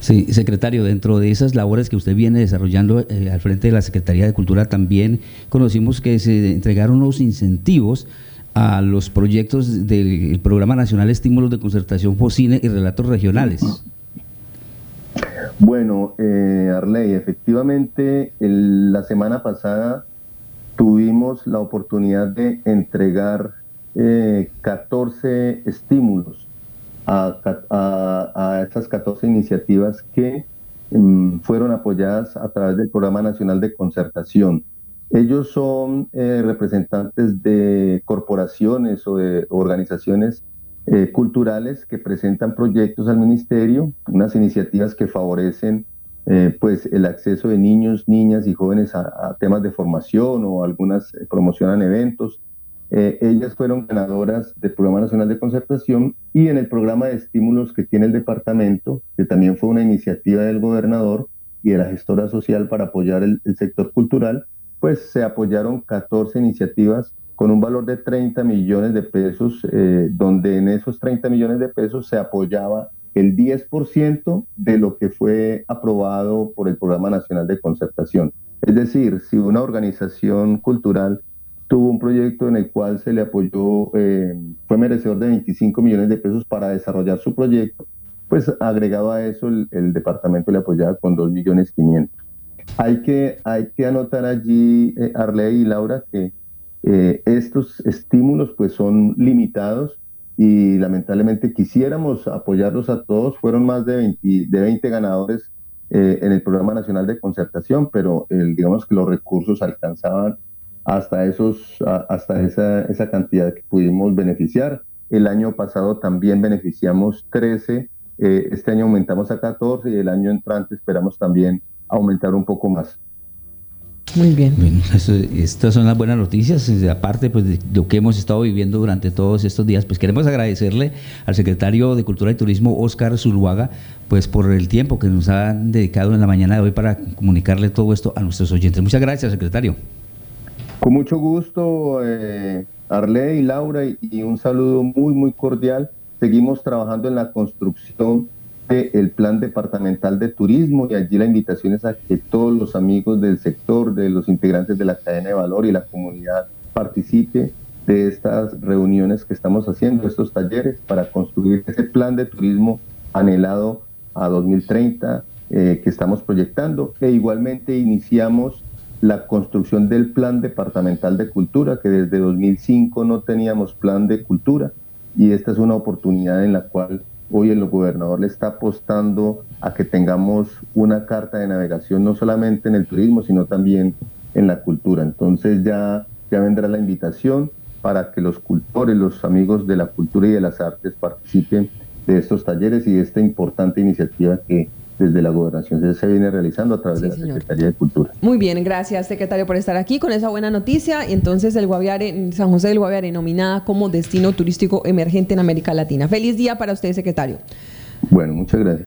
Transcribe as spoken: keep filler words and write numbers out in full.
Sí, secretario, dentro de esas labores que usted viene desarrollando eh, al frente de la Secretaría de Cultura, también conocimos que se entregaron unos incentivos a los proyectos del Programa Nacional Estímulos de Concertación Focine y Relatos Regionales. Bueno, eh, Arley, efectivamente, el, la semana pasada tuvimos la oportunidad de entregar eh, catorce estímulos a, a, a estas catorce iniciativas que um, fueron apoyadas a través del Programa Nacional de Concertación. Ellos son eh, representantes de corporaciones o de organizaciones eh, culturales que presentan proyectos al ministerio, unas iniciativas que favorecen eh, pues el acceso de niños, niñas y jóvenes a, a temas de formación, o algunas eh, promocionan eventos. Eh, ellas fueron ganadoras del Programa Nacional de Concertación, y en el programa de estímulos que tiene el departamento, que también fue una iniciativa del gobernador y de la gestora social para apoyar el, el sector cultural, pues se apoyaron catorce iniciativas con un valor de treinta millones de pesos, eh, donde en esos treinta millones de pesos se apoyaba el diez por ciento de lo que fue aprobado por el Programa Nacional de Concertación. Es decir, si una organización cultural tuvo un proyecto en el cual se le apoyó, eh, fue merecedor de veinticinco millones de pesos para desarrollar su proyecto, pues agregado a eso el, el departamento le apoyaba con dos millones quinientos. Hay que, hay que anotar allí, eh, Arley y Laura, que eh, estos estímulos pues son limitados, y lamentablemente quisiéramos apoyarlos a todos. Fueron más de veinte, de veinte ganadores eh, en el Programa Nacional de Concertación, pero eh, digamos que los recursos alcanzaban hasta, esos, a, hasta esa, esa cantidad que pudimos beneficiar. El año pasado también beneficiamos trece, eh, este año aumentamos a catorce, y el año entrante esperamos también aumentar un poco más. Muy bien. Bueno, eso, estas son las buenas noticias. Aparte pues, de lo que hemos estado viviendo durante todos estos días, pues queremos agradecerle al secretario de Cultura y Turismo, Óscar Zuluaga, pues por el tiempo que nos han dedicado en la mañana de hoy para comunicarle todo esto a nuestros oyentes. Muchas gracias, secretario. Con mucho gusto, eh, Arley y Laura, y, y un saludo muy, muy cordial. Seguimos trabajando en la construcción del Plan Departamental de Turismo, y allí la invitación es a que todos los amigos del sector, de los integrantes de la cadena de valor y la comunidad participe de estas reuniones que estamos haciendo, estos talleres, para construir ese plan de turismo anhelado a dos mil treinta eh, que estamos proyectando. E igualmente iniciamos la construcción del Plan Departamental de Cultura, que desde dos mil cinco no teníamos plan de cultura, y esta es una oportunidad en la cual hoy el gobernador le está apostando a que tengamos una carta de navegación no solamente en el turismo, sino también en la cultura. Entonces ya, ya vendrá la invitación para que los cultores, los amigos de la cultura y de las artes participen de estos talleres y de esta importante iniciativa que desde la gobernación se, se viene realizando a través sí, de la señor. Secretaría de Cultura. Muy bien, gracias, secretario, por estar aquí con esa buena noticia. Y entonces el Guaviare, San José del Guaviare, nominada como destino turístico emergente en América Latina. Feliz día para usted, secretario. Bueno, muchas gracias.